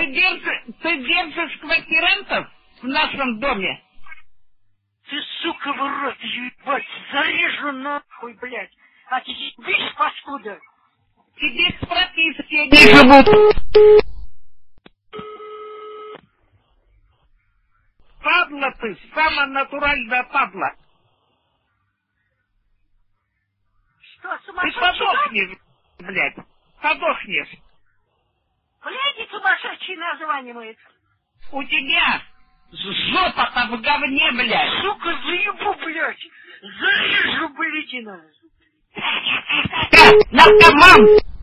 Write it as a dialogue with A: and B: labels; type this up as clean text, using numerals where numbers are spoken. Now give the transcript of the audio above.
A: Ты держишь квартирантов в нашем доме?
B: Ты, сука, в рот, ебать, зарежу нахуй, блядь. А ты видишь, паскуда?
A: Тебе с прописки не живут. Падла ты, самая натуральная падла.
B: Что,
A: Ты
B: сумасшедший?
A: подохнешь, блядь, подохнешь.
B: Блядь, сумасшедший название моет.
A: У тебя жопа-то в говне, блядь.
B: Сука, заебу, блядь. Зарежу, блядь,
A: Наркоман!